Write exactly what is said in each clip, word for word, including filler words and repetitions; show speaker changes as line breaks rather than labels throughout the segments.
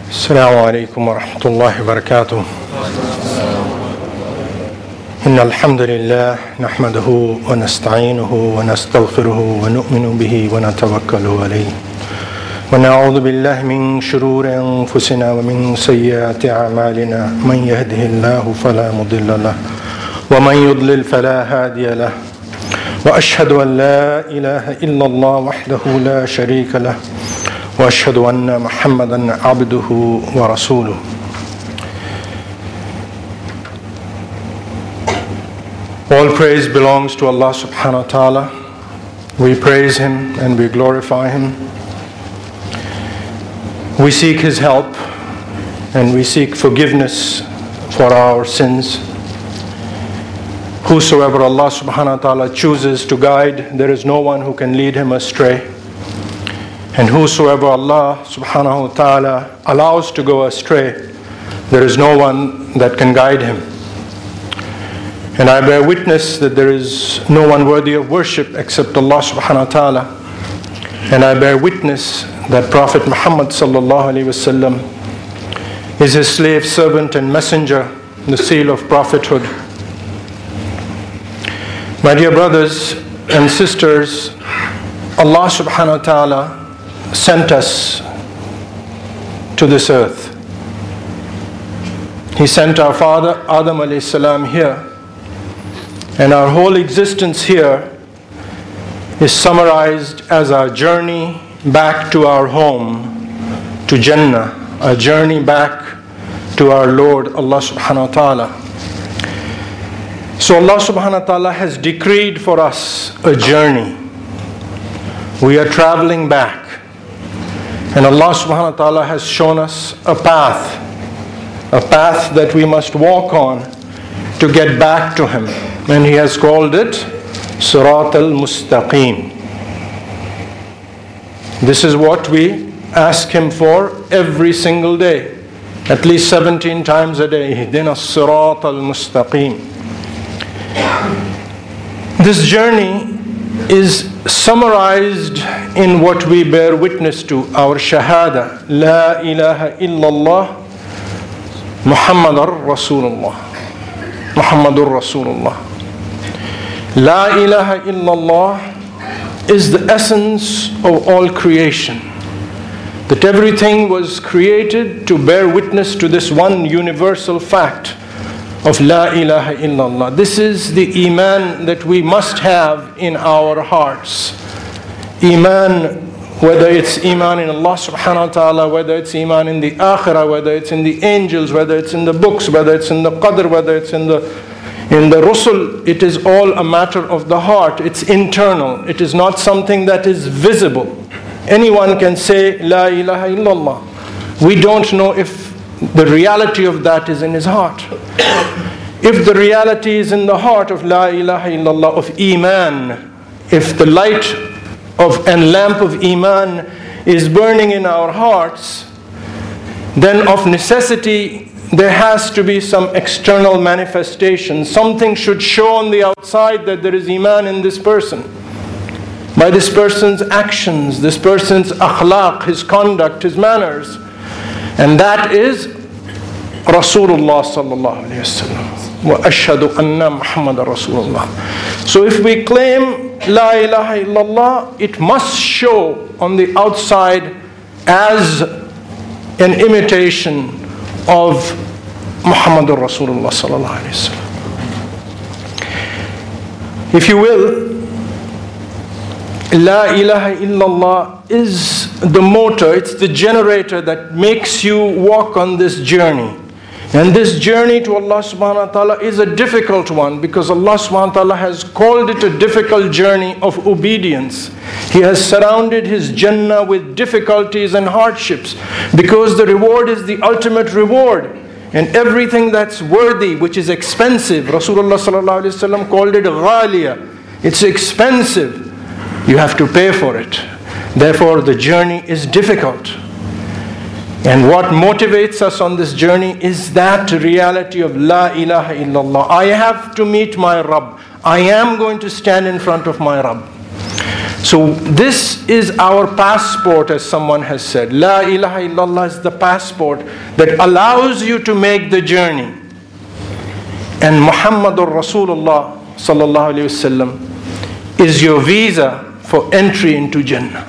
السلام عليكم ورحمة الله وبركاته. إن الحمد لله نحمده ونستعينه ونستغفره ونؤمن به ونتوكل عليه ونعوذ بالله من شرور أنفسنا ومن سيئات أعمالنا من يهده الله فلا مضل له ومن يضلل فلا هادي له وأشهد أن لا إله إلا الله وحده لا شريك له وأشهد أن محمدا عبده ورسوله. All praise belongs to Allah subhanahu wa ta'ala. We praise Him and we glorify Him. We seek His help and we seek forgiveness for our sins. Whosoever Allah subhanahu wa ta'ala chooses to guide, there is no one who can lead him astray. And whosoever Allah subhanahu wa ta'ala allows to go astray, there is no one that can guide him. And I bear witness that there is no one worthy of worship except Allah subhanahu wa ta'ala. And I bear witness that Prophet Muhammad sallallahu alaihi wasallam is his slave, servant and messenger, the seal of prophethood. My dear brothers and sisters, Allah subhanahu wa ta'ala sent us to this earth. He sent our father Adam alayhi salam here, and our whole existence here is summarized as our journey back to our home, to Jannah, a journey back to our Lord Allah subhanahu wa ta'ala. So Allah subhanahu wa ta'ala has decreed for us a journey. We are traveling back. And Allah subhanahu wa ta'ala has shown us a path, a path that we must walk on to get back to Him. And He has called it Sirat al-Mustaqim. This is what we ask Him for every single day, at least seventeen times a day. Ihdina Sirat al-Mustaqim. This journey is summarized in what we bear witness to, our shahada, La ilaha illallah Muhammadur Rasulullah. Muhammadur Rasulullah. La ilaha illallah is the essence of all creation. That everything was created to bear witness to this one universal fact of La ilaha illallah. This is the iman that we must have in our hearts. Iman, whether it's iman in Allah subhanahu wa ta'ala, whether it's iman in the akhirah, whether it's in the angels, whether it's in the books, whether it's in the qadr, whether it's in the in the rusul, it is all a matter of the heart. It's internal. It is not something that is visible. Anyone can say La ilaha illallah. We don't know if the reality of that is in his heart. If the reality is in the heart of La ilaha illallah, of Iman, if the light of and lamp of Iman is burning in our hearts, then of necessity there has to be some external manifestation. Something should show on the outside that there is Iman in this person. By this person's actions, this person's akhlaq, his conduct, his manners. And that is Rasulullah sallallahu alayhi wa sallam. Wa ashhadu anna Muhammadan Rasulullah. So if we claim La ilaha illallah, it must show on the outside as an imitation of Muhammadan Rasulullah sallallahu alayhi wa sallam. If you will, La ilaha illallah is the motor, it's the generator that makes you walk on this journey. And this journey to Allah subhanahu wa ta'ala is a difficult one, because Allah subhanahu wa ta'ala has called it a difficult journey of obedience. He has surrounded His Jannah with difficulties and hardships, because the reward is the ultimate reward. And everything that's worthy, which is expensive, Rasulullah sallallahu alaihi wasallam called it ghaliya. It's expensive. You have to pay for it. Therefore, the journey is difficult. And what motivates us on this journey is that reality of La ilaha illallah. I have to meet my Rabb. I am going to stand in front of my Rabb. So this is our passport, as someone has said. La ilaha illallah is the passport that allows you to make the journey. And Muhammadur Rasulullah sallallahu alayhi wasallam is your visa for entry into Jannah.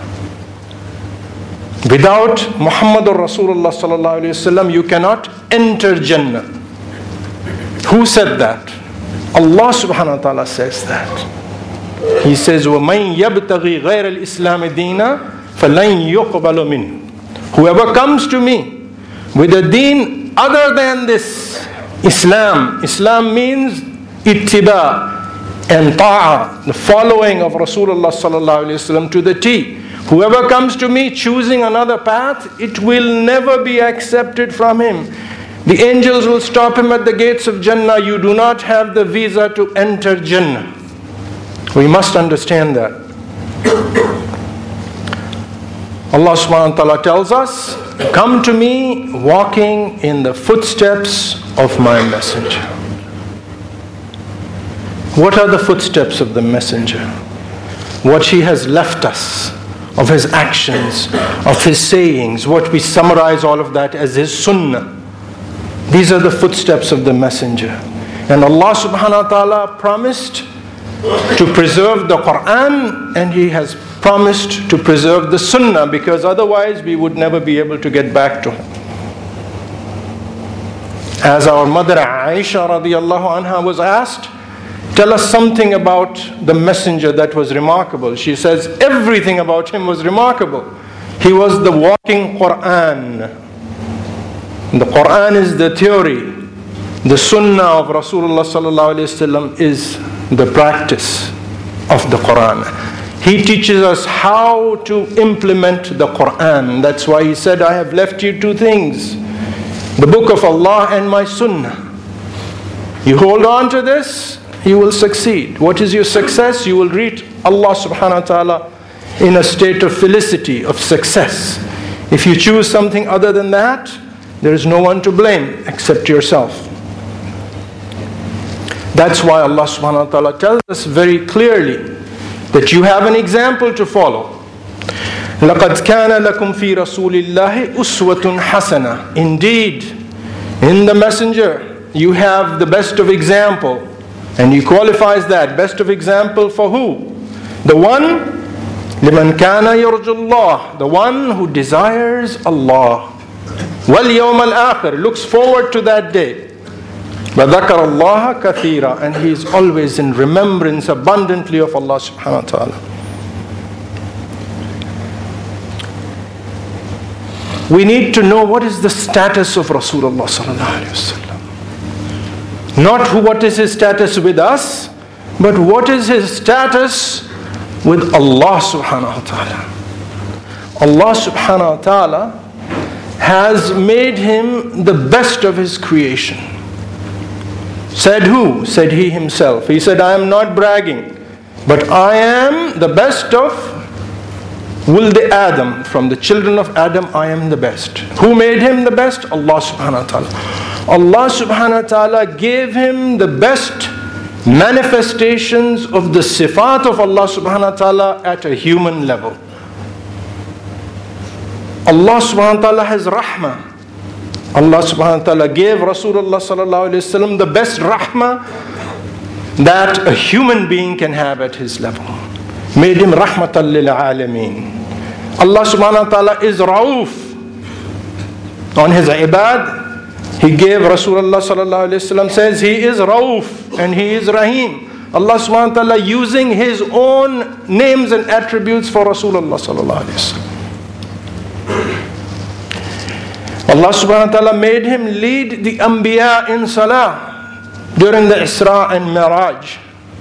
Without Muhammadur Rasulullah sallallahu alayhi wasallam, you cannot enter Jannah. Who said that? Allah subhanahu wa ta'ala says that. He says, وَمَنْ يَبْتَغِي غَيْرَ الْإِسْلَامِ دِينًا فَلَنْ يُقْبَلُ مِنْهُ. Whoever comes to me with a deen other than this Islam, Islam means ittiba and ta'a, the following of Rasulullah sallallahu alayhi wasallam to the T. Whoever comes to me choosing another path, it will never be accepted from him. The angels will stop him at the gates of Jannah. You do not have the visa to enter Jannah. We must understand that. Allah subhanahu wa ta'ala tells us, come to me walking in the footsteps of my messenger. What are the footsteps of the messenger? What he has left us, of his actions, of his sayings, what we summarize all of that as his sunnah. These are the footsteps of the messenger. And Allah subhanahu wa ta'ala promised to preserve the Quran, and he has promised to preserve the sunnah, because otherwise we would never be able to get back to him. As our mother Aisha radiallahu anha was asked, tell us something about the messenger that was remarkable. She says everything about him was remarkable. He was the walking Quran. The Quran is the theory. The sunnah of Rasulullah sallallahu alayhi wasallam is the practice of the Quran. He teaches us how to implement the Quran. That's why he said, I have left you two things, the book of Allah and my sunnah. You hold on to this, you will succeed. What is your success? You will reach Allah subhanahu wa ta'ala in a state of felicity, of success. If you choose something other than that, there is no one to blame except yourself. That's why Allah subhanahu wa ta'ala tells us very clearly that you have an example to follow. لَقَدْ كَانَ لَكُمْ فِي رَسُولِ اللَّهِ أُسْوَةٌ حَسَنَةٌ. Indeed, in the messenger, you have the best of example. And he qualifies that, best of example for who? The one, لِمَنْ كَانَ يَرْجُ اللَّهِ, the one who desires Allah. وَالْيَوْمَ الْآخِرِ, looks forward to that day. وَذَكَرَ اللَّهَ كَثِيرًا, and he is always in remembrance abundantly of Allah subhanahu wa ta'ala. We need to know what is the status of Rasulullah sallallahu alayhi wa sallam. Not who, what is his status with us, but what is his status with Allah subhanahu wa ta'ala. Allah subhanahu wa ta'ala has made him the best of his creation. Said who? Said he himself. He said, I am not bragging, but I am the best of Wuld Adam, from the children of Adam, I am the best. Who made him the best? Allah subhanahu wa ta'ala. Allah subhanahu wa ta'ala gave him the best manifestations of the sifat of Allah subhanahu wa ta'ala at a human level. Allah subhanahu wa ta'ala has rahmah. Allah subhanahu wa ta'ala gave Rasulullah sallallahu alayhi wa sallam the best rahmah that a human being can have at his level. Made him rahmatan lil alameen. Allah subhanahu wa ta'ala is Rauf. On his ibad, he gave Rasulullah sallallahu alayhi wa sallam, says he is Rauf and he is Rahim. Allah subhanahu wa ta'ala using his own names and attributes for Rasulullah sallallahu alayhi wa sallam. Allah subhanahu wa ta'ala made him lead the Anbiya in Salah during the Isra and Miraj.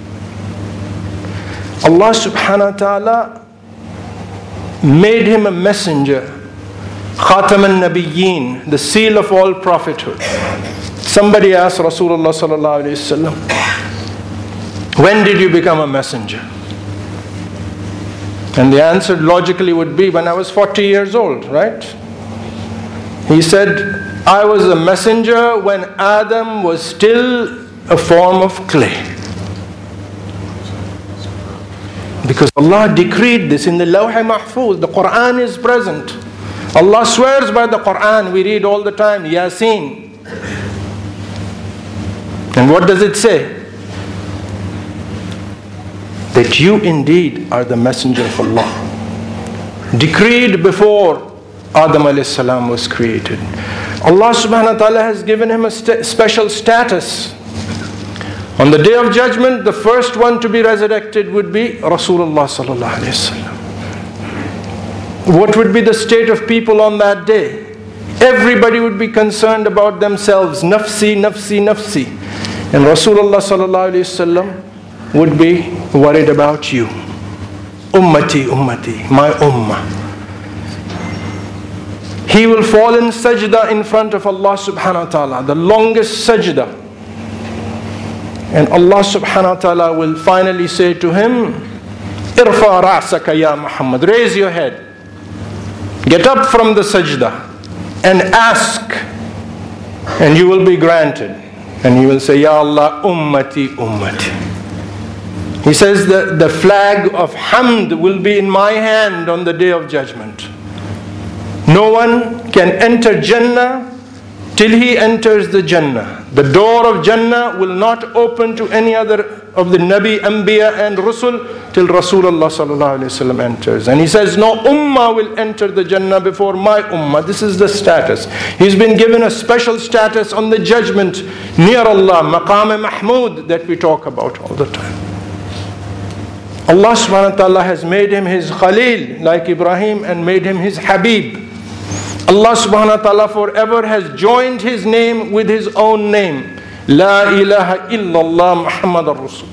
Allah subhanahu wa ta'ala made him a messenger, Khatam al-Nabiyyin, the seal of all prophethood. Somebody asked Rasulullah sallallahu alayhi wa sallam, when did you become a messenger? And the answer logically would be, when I was forty years old, right? He said, I was a messenger when Adam was still a form of clay. The Because Allah decreed this in the Lawh Mahfuz. The Quran is present. Allah swears by the Quran. We read all the time, Yasin. And what does it say? That you indeed are the messenger of Allah. Decreed before Adam alayhi salam was created. Allah subhanahu wa ta'ala has given him a st- special status. On the day of judgment, the first one to be resurrected would be Rasulullah sallallahu alayhi wasallam. What would be the state of people on that day? Everybody would be concerned about themselves. Nafsi, nafsi, nafsi. And Rasulullah sallallahu alayhi wasallam would be worried about you. Ummati, ummati, my ummah. He will fall in sajda in front of Allah subhanahu wa ta'ala, the longest sajda. And Allah subhanahu wa ta'ala will finally say to him, Irfa ra'saka ya Muhammad, raise your head. Get up from the sajda and ask, and you will be granted. And he will say, Ya Allah, ummati, ummati. He says that the flag of hamd will be in my hand on the day of judgment. No one can enter Jannah till he enters the Jannah. The door of Jannah will not open to any other of the Nabi, Anbiya and Rusul till Rasulullah sallallahu alayhi wasallam enters. And he says, no ummah will enter the Jannah before my ummah. This is the status. He's been given a special status on the judgment near Allah, Maqam Mahmud, that we talk about all the time. Allah subhanahu wa ta'ala has made him his Khalil like Ibrahim and made him his Habib. Allah subhanahu wa ta'ala forever has joined his name with his own name. La ilaha illallah Muhammad ar-Rasul.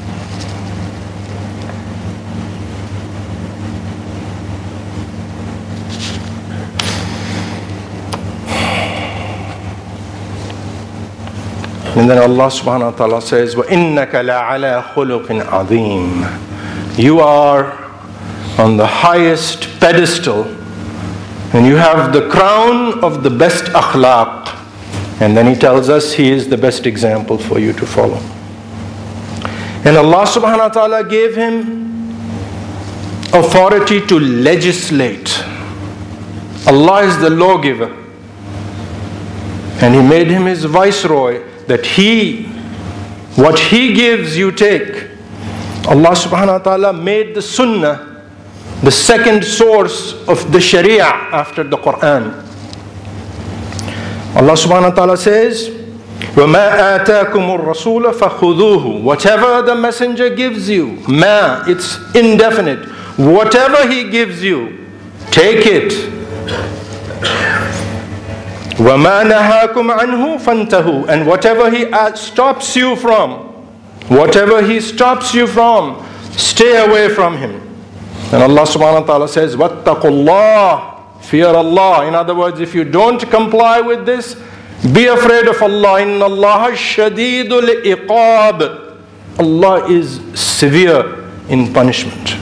And then Allah subhanahu wa ta'ala says, وَإِنَّكَ لَعَلَىٰ خُلُقٍ عَظِيمٍ. You are on the highest pedestal and you have the crown of the best akhlaq. And then he tells us he is the best example for you to follow. And Allah subhanahu wa ta'ala gave him authority to legislate. Allah is the lawgiver. And he made him his viceroy, that he, what he gives you take. Allah subhanahu wa ta'ala made the sunnah the second source of the sharia after the Quran. Allah subhanahu wa ta'ala says, وَمَا آتَاكُمُ الرَّسُولَ فَخُذُوهُ. Whatever the messenger gives you, ma, it's indefinite. Whatever he gives you, take it. وَمَا نَهَاكُمْ عَنْهُ فَانْتَهُ. And whatever he stops you from, whatever he stops you from, stay away from him. And Allah subhanahu wa ta'ala says, وَاتَّقُوا اللَّهِ. Fear Allah. In other words, if you don't comply with this, be afraid of Allah. إِنَّ اللَّهَ شَدِيدُ الْإِقَابِ. Allah is severe in punishment.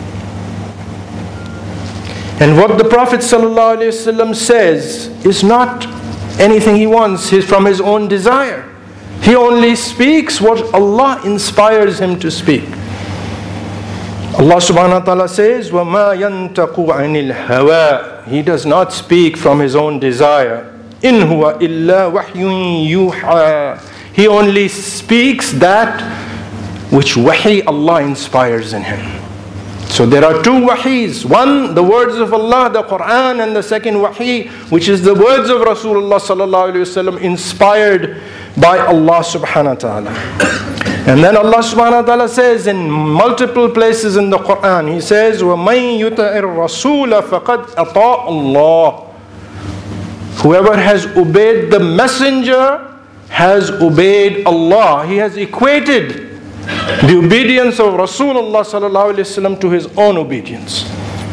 And what the Prophet ﷺ says is not anything he wants. He's from his own desire. He only speaks what Allah inspires him to speak. Allah subhanahu wa ta'ala says, وَمَا يَنْتَقُ عَنِ الْهَوَىٰ. He does not speak from his own desire. إِنْ هُوَ إِلَّا وَحْيٌ يُوحَىٰ. He only speaks that which wahi Allah inspires in him. So there are two wahis. One, the words of Allah, the Quran, and the second wahi, which is the words of Rasulullah sallallahu alayhi wa sallam, inspired by Allah subhanahu wa ta'ala. And then Allah subhanahu wa ta'ala says in multiple places in the Quran, He says, وَمَن يُطِعِ الرَّسُولَ فَقَدْ أَطَاعَ اللَّهِ. Whoever has obeyed the messenger has obeyed Allah. He has equated the obedience of Rasulullah sallallahu alaihi wasallam to his own obedience.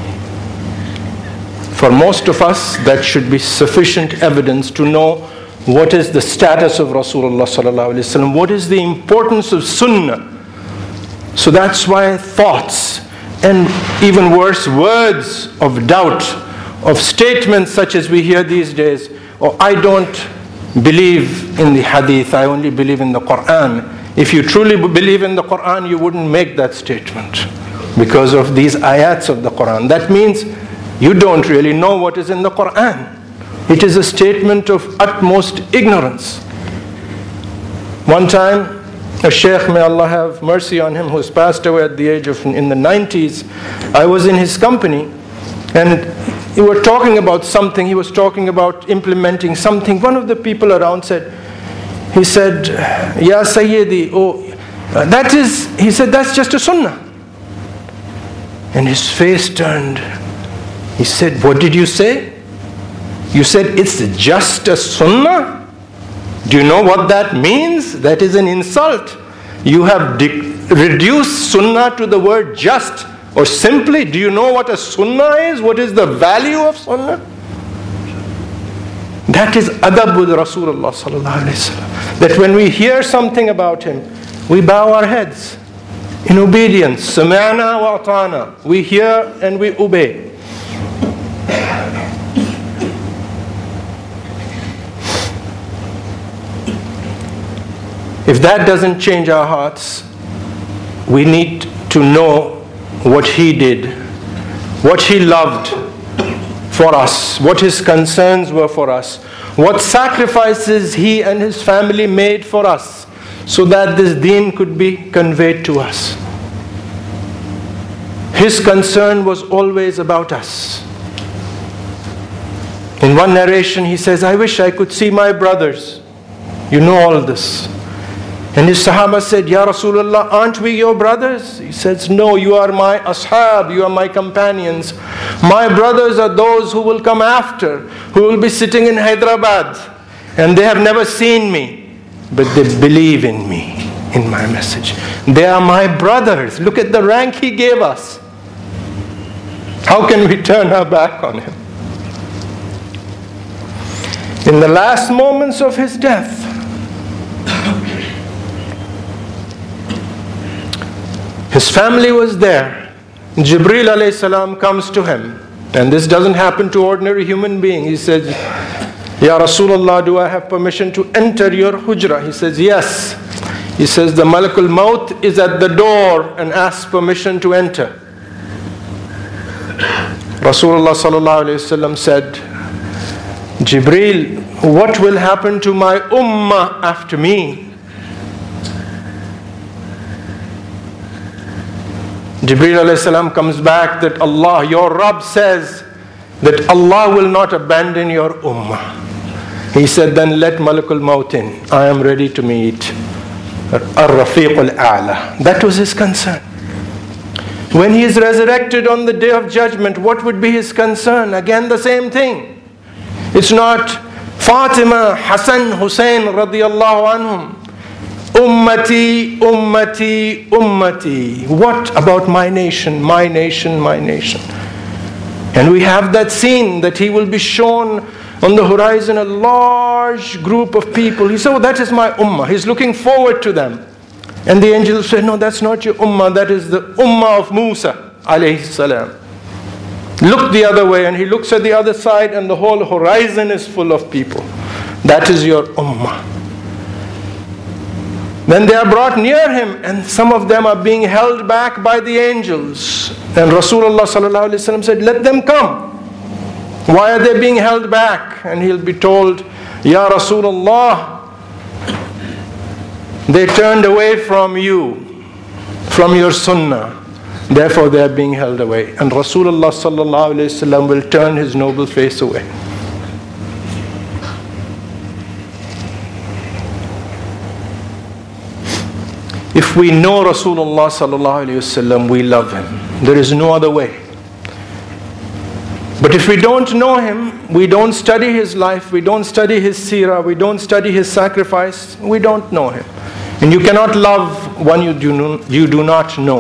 For most of us, that should be sufficient evidence to know what is the status of Rasulullah sallallahu alaihi wasallam, what is the importance of Sunnah. So that's why thoughts and even worse, words of doubt, of statements such as we hear these days, or I don't believe in the Hadith, I only believe in the Quran. If you truly believe in the Quran, you wouldn't make that statement. because of these ayats of the Quran. That means you don't really know what is in the Quran. It is a statement of utmost ignorance. One time, a sheikh, may Allah have mercy on him, who has passed away at the age of, in the nineties, I was in his company, and we were talking about something. He was talking about implementing something. One of the people around said, he said, Ya Sayyidi, oh, that is, he said, that's just a sunnah. And his face turned. He said, what did you say? You said it's just a sunnah? Do you know what that means? That is an insult. You have de- reduced sunnah to the word just or simply. Do you know what a sunnah is? What is the value of sunnah? That is adab with Rasulullah sallallahu alaihi wasallam. That when we hear something about him, we bow our heads in obedience. Sami'na wa ata'na. We hear and we obey. If that doesn't change our hearts, we need to know what he did, what he loved for us, what his concerns were for us, what sacrifices he and his family made for us, so that this deen could be conveyed to us. His concern was always about us. In one narration he says, I wish I could see my brothers. You know all this. And his Sahaba said, Ya Rasulullah, aren't we your brothers? He says, no, you are my ashab, you are my companions. My brothers are those who will come after, who will be sitting in Hyderabad, and they have never seen me, but they believe in me, in my message. They are my brothers. Look at the rank he gave us. How can we turn our back on him? In the last moments of his death, his family was there. Jibreel alayhi salam comes to him. And this doesn't happen to ordinary human being. He says, Ya Rasulullah, do I have permission to enter your hujra? He says, yes. He says, the Malakul Maut is at the door and asks permission to enter. Rasulullah sallallahu alayhi wasallam said, Jibreel, what will happen to my ummah after me? Jibreel alayhi salam comes back that Allah, your Rabb says that Allah will not abandon your ummah. He said, then let Malakul Maut in. I am ready to meet Ar-Rafiq al-A'la. That was his concern. When he is resurrected on the day of judgment, what would be his concern? Again, the same thing. It's not Fatima, Hassan, Hussein radiyallahu anhum. Ummati, ummati, ummati. What about my nation, my nation, my nation? And we have that scene that he will be shown on the horizon, a large group of people. He said, oh, that is my ummah. He's looking forward to them. And the angels said, no, that's not your ummah. That is the ummah of Musa alayhi salam. Look the other way, and he looks at the other side, and the whole horizon is full of people. That is your ummah. Then they are brought near him, and some of them are being held back by the angels. And Rasulullah sallallahu alaihi wasallam said, let them come. Why are they being held back? And he'll be told, Ya Rasulullah, they turned away from you, from your sunnah. Therefore they are being held away. And Rasulullah sallallahu alaihi wasallam will turn his noble face away. If we know Rasulullah sallallahu alaihi wasallam, we love him. There is no other way. But if we don't know him, we don't study his life, we don't study his seerah, we don't study his sacrifice, we don't know him. And you cannot love one you do, you do not know.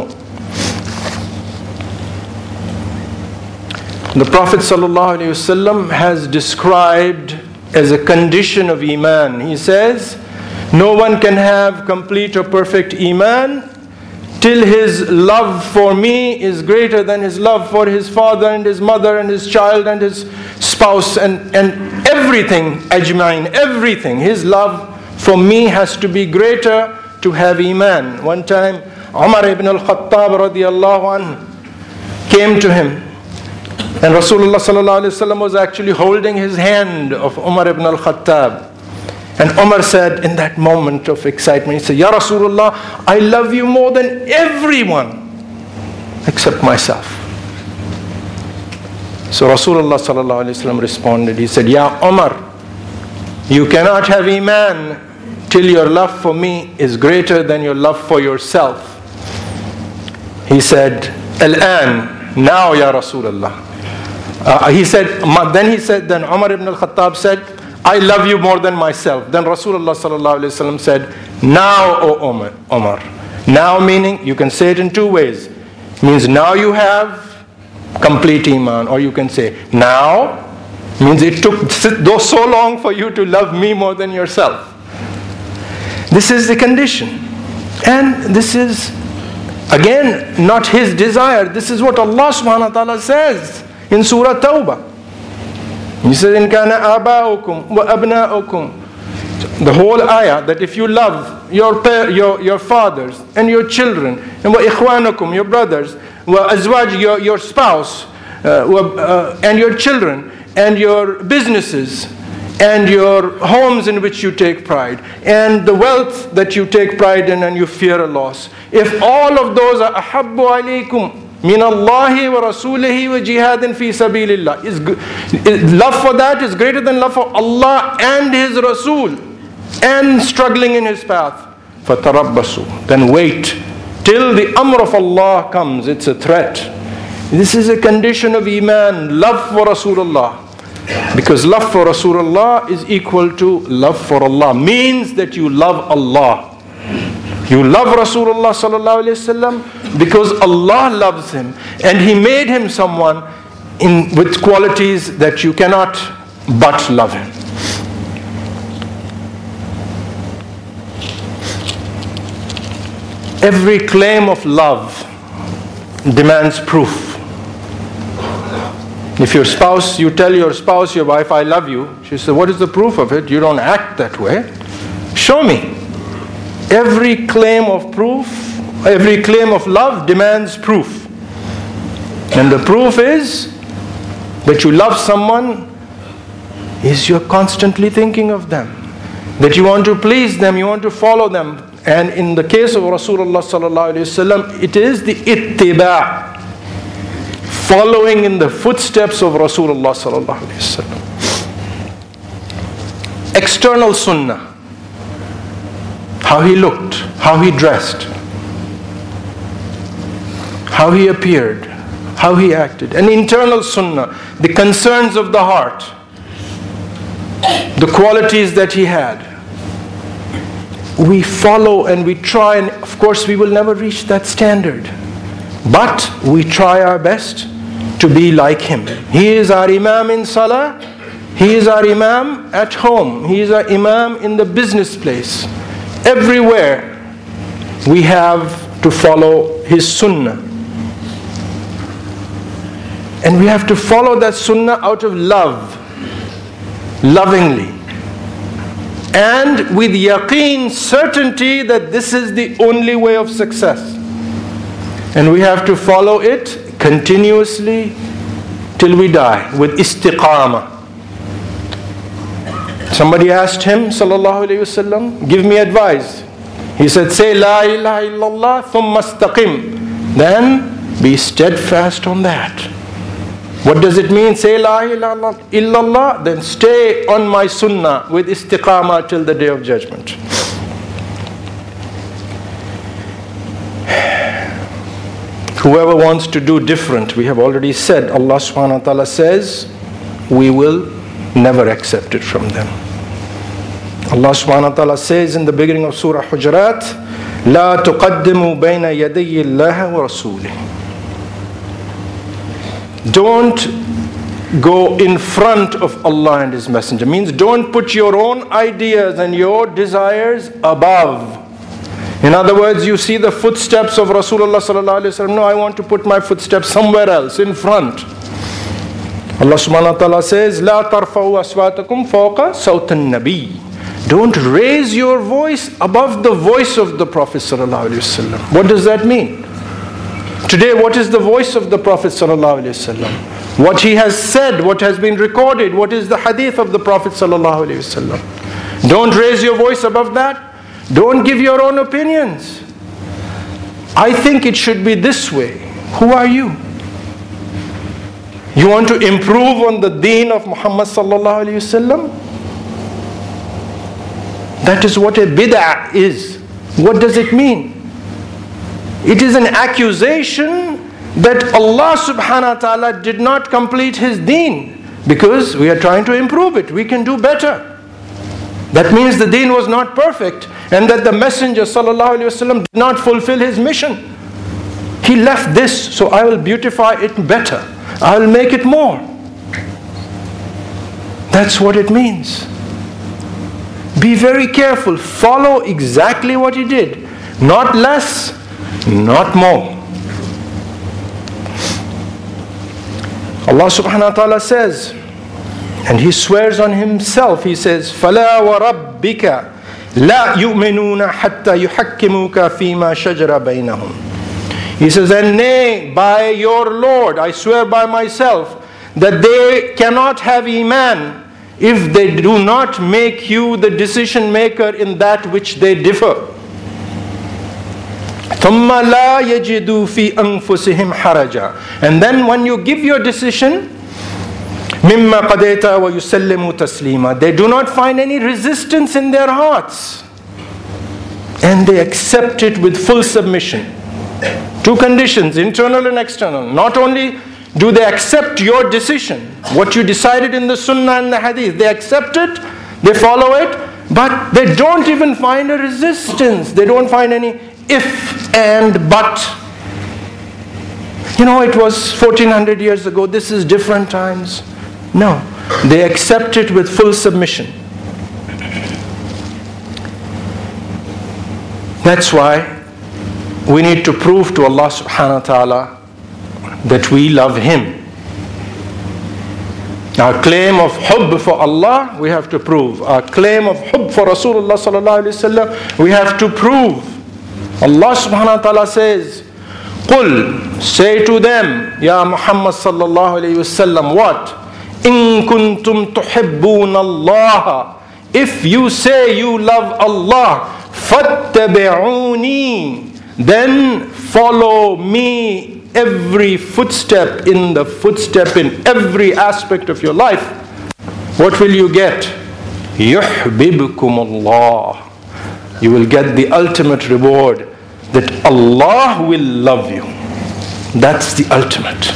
The Prophet sallallahu alaihi wasallam has described as a condition of Iman. He says, no one can have complete or perfect Iman till his love for me is greater than his love for his father and his mother and his child and his spouse and, and everything, ajma'in, everything. His love for me has to be greater to have Iman. One time, Umar ibn al-Khattab radiyallahu anhu, came to him. And Rasulullah sallallahu alaihi wasallam was actually holding his hand of Umar ibn al-Khattab. And Umar said in that moment of excitement, he said, Ya Rasulullah, I love you more than everyone except myself. So Rasulullah sallallahu alaihi wasallam responded, he said, Ya Umar, you cannot have Iman till your love for me is greater than your love for yourself. He said, Al-an, now Ya Rasulullah. Uh, he said, then he said, then Umar ibn al-Khattab said, I love you more than myself. Then Rasulullah sallallahu alaihi wasallam said, now, O Umar, Umar. Now meaning, you can say it in two ways. Means now you have complete Iman. Or you can say, now means it took so long for you to love me more than yourself. This is the condition. And this is, again, not his desire. This is what Allah subhanahu wa ta'ala says in Surah Tawbah. He says, in kana aba'ukum wa abna'ukum. The whole ayah, that if you love your your your fathers and your children, and wa ikhwanukum, your brothers, wa azwaj, your, your spouse, uh, wa, uh, and your children, and your businesses, and your homes in which you take pride, and the wealth that you take pride in and you fear a loss. If all of those are ahabbu alaykum min Allahi wa rasulihi wa jihadin fi sabilillah, is love for that is greater than love for Allah and His Rasul and struggling in His path. فَتَرَبَّصُوا, then wait till the amr of Allah comes. It's a threat. This is a condition of Iman, love for Rasulullah. Because love for Rasulullah is equal to love for Allah. Means that you love Allah. You love Rasulullah sallallahu alaihi wasallam because Allah loves him, and He made him someone in with qualities that you cannot but love him. Every claim of love demands proof. If your spouse, you tell your spouse, your wife, I love you, she says, what is the proof of it? You don't act that way. Show me. Every claim of proof, every claim of love demands proof. And the proof is that you love someone is you're constantly thinking of them. That you want to please them, you want to follow them. And in the case of Rasulullah sallallahu alaihi wasallam, it is the ittiba', following in the footsteps of Rasulullah sallallahu alaihi wasallam. External sunnah, how he looked, how he dressed, how he appeared, how he acted. And internal sunnah, the concerns of the heart, the qualities that he had. We follow and we try, and of course we will never reach that standard. But we try our best to be like him. He is our imam in salah. He is our imam at home. He is our imam in the business place. Everywhere we have to follow his sunnah. And we have to follow that sunnah out of love, lovingly. And with yaqeen, certainty that this is the only way of success. And we have to follow it continuously till we die with istiqamah. Somebody asked him, sallallahu alayhi wasallam, give me advice. He said, say la ilaha illallah thumma istaqim. Then be steadfast on that. What does it mean? Say la ilaha illallah, then stay on my sunnah with istiqamah till the day of judgment. Whoever wants to do different, we have already said, Allah subhanahu wa ta'ala says, we will never accept it from them. Allah subhanahu wa ta'ala says in the beginning of Surah Hujurat, لا تقدموا بين يدي الله ورسوله. Don't go in front of Allah and His Messenger. Means don't put your own ideas and your desires above. In other words, you see the footsteps of Rasulullah sallallahu alaihi wasallam. No, I want to put my footsteps somewhere else, in front. Allah subhanahu wa ta'ala says, لا ترفعوا أصواتكم فوق صوت النبي. Don't raise your voice above the voice of the Prophet sallallahu alaihi wasallam. What does that mean? Today, what is the voice of the Prophet sallallahu alaihi wasallam? What he has said, what has been recorded, what is the hadith of the Prophet sallallahu alaihi wasallam? Don't raise your voice above that. Don't give your own opinions. I think it should be this way. Who are you? You want to improve on the deen of Muhammad sallallahu alaihi wasallam? That is what a bid'ah is. What does it mean? It is an accusation that Allah subhanahu wa ta'ala did not complete His deen because we are trying to improve it. We can do better. That means the deen was not perfect and that the Messenger sallallahu alaihi wasallam did not fulfill his mission. He left this, so I will beautify it better. I will make it more. That's what it means. Be very careful. Follow exactly what he did. Not less, not more. Allah subhanahu wa ta'ala says, and He swears on Himself, He says, فَلَا وَرَبِّكَ لَا يُؤْمِنُونَ حَتَّى يُحَكِّمُوكَ فِي مَا شَجَرَ بَيْنَهُمْ. He says, and nay, by your Lord, I swear by myself, that they cannot have iman if they do not make you the decision maker in that which they differ. ثُمَّ لَا يَجِدُوا فِي أَنفُسِهِمْ حَرَجًا. And then when you give your decision, مِمَّا قَدَيْتَ وَيُسَلِّمُوا تَسْلِيمًا, they do not find any resistance in their hearts. And they accept it with full submission. Two conditions, internal and external. Not only do they accept your decision, what you decided in the Sunnah and the Hadith, they accept it, they follow it, but they don't even find a resistance. They don't find any if and but. You know, it was fourteen hundred years ago, this is different times. No, they accept it with full submission. That's why we need to prove to Allah subhanahu wa ta'ala that we love Him. Our claim of hubb for Allah, we have to prove. Our claim of hubb for Rasulullah sallallahu alaihi wasallam, we have to prove. Allah subhanahu wa ta'ala says, قُلْ, say to them, Ya Muhammad sallallahu alayhi wasallam, what? إِن كُنْتُمْ تُحِبُّونَ اللَّهَ, if you say you love Allah, فَاتَّبِعُونِي, then follow me every footstep in the footstep in every aspect of your life. What will you get? يُحْبِبْكُمُ اللَّهِ, you will get the ultimate reward, that Allah will love you. That's the ultimate.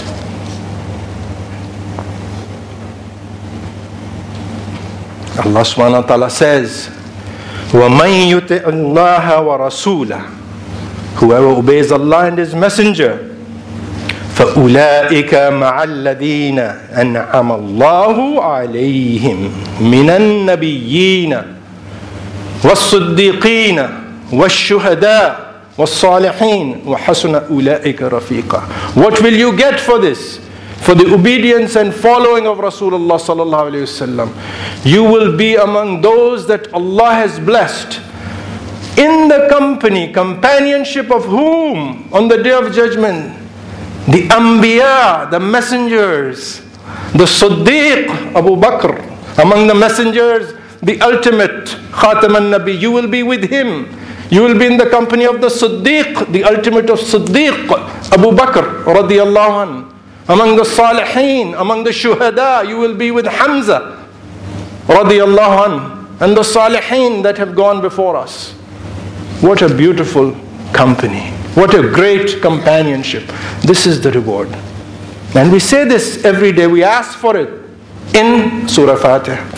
Allah subhanahu wa ta'ala says, وَمَنْ يُطِعِ اللَّهَ وَرَسُولَهُ, whoever obeys Allah and His Messenger, فَأُولَٰئِكَ مَعَ الَّذِينَ أَنْعَمَ اللَّهُ عَلَيْهِمْ مِنَ النَّبِيِّينَ وَالصِّدِّيقِينَ وَالشُّهَدَاءِ وَالصَّالِحِينَ وَحَسُنَ أُولَٰئِكَ رَفِيقًا. What will you get for this? For the obedience and following of Rasulullah sallallahu alaihi wasallam. You will be among those that Allah has blessed. In the company, companionship of whom? On the Day of Judgment? The Anbiya, the messengers. The Siddiq, Abu Bakr. Among the messengers, the ultimate Khatam al-Nabi. You will be with him. You will be in the company of the Siddiq, the ultimate of Siddiq, Abu Bakr radiyallahu anhu. Among the Salihin, among the Shuhada, you will be with Hamza radiyallahu anhu, and the Salihin that have gone before us. What a beautiful company. What a great companionship. This is the reward. And we say this every day. We ask for it in Surah Fatiha.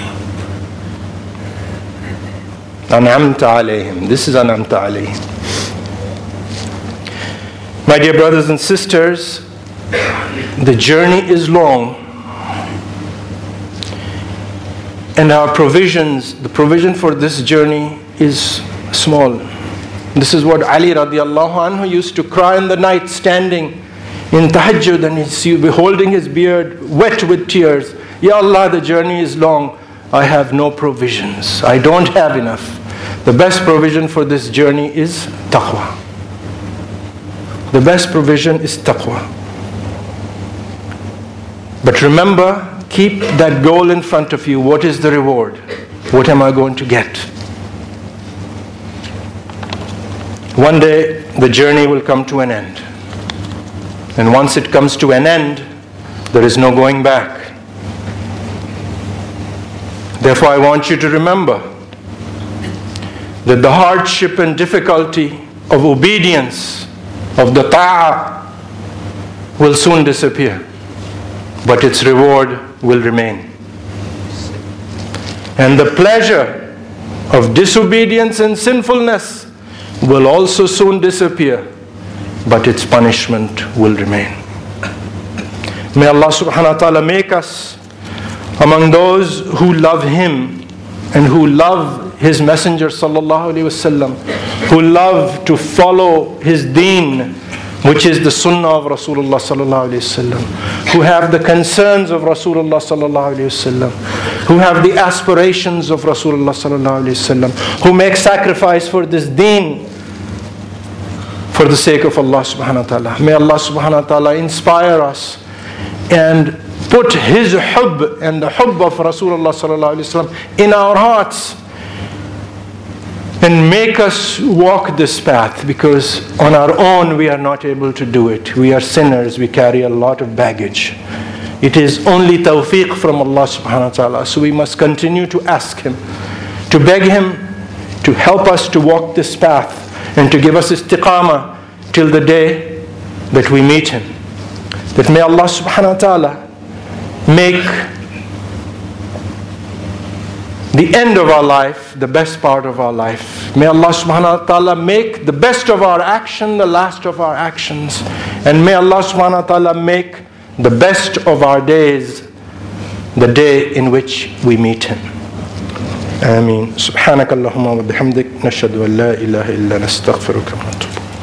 An'amta alayhim. This is An'amta alayhim. My dear brothers and sisters, the journey is long. And our provisions, the provision for this journey is small. This is what Ali radiallahu anhu used to cry in the night standing in tahajjud, and he's beholding his beard wet with tears. Ya Allah, the journey is long. I have no provisions. I don't have enough. The best provision for this journey is taqwa. the best provision is taqwa. But remember, keep that goal in front of you. What is the reward? What am I going to get? One day, the journey will come to an end. And once it comes to an end, there is no going back. Therefore, I want you to remember that the hardship and difficulty of obedience, of the ta'ah, will soon disappear. But its reward will remain. And the pleasure of disobedience and sinfulness will also soon disappear, but its punishment will remain. May Allah subhanahu wa ta'ala make us among those who love Him and who love His Messenger sallallahu alaihi wasallam, who love to follow His deen, which is the sunnah of Rasulullah sallallahu alaihi wasallam, who have the concerns of Rasulullah sallallahu alaihi wasallam, who have the aspirations of Rasulullah sallallahu alaihi wasallam, who make sacrifice for this deen for the sake of Allah subhanahu wa ta'ala. May Allah subhanahu wa ta'ala inspire us and put His hubb and the hubb of Rasulullah sallallahu alaihi wasallam in our hearts, and make us walk this path, because on our own we are not able to do it. We are sinners, we carry a lot of baggage. It is only tawfiq from Allah subhanahu wa ta'ala. So we must continue to ask Him, to beg Him to help us to walk this path and to give us istiqamah till the day that we meet Him. That may Allah subhanahu wa ta'ala make the end of our life the best part of our life. May Allah subhanahu wa ta'ala make the best of our action the last of our actions. And may Allah subhanahu wa ta'ala make the best of our days the day in which we meet Him. Ameen. Subhanakallahumma wa bihamdik, nashhadu an la ilaha illa anta, nastaghfiruka wa natubu.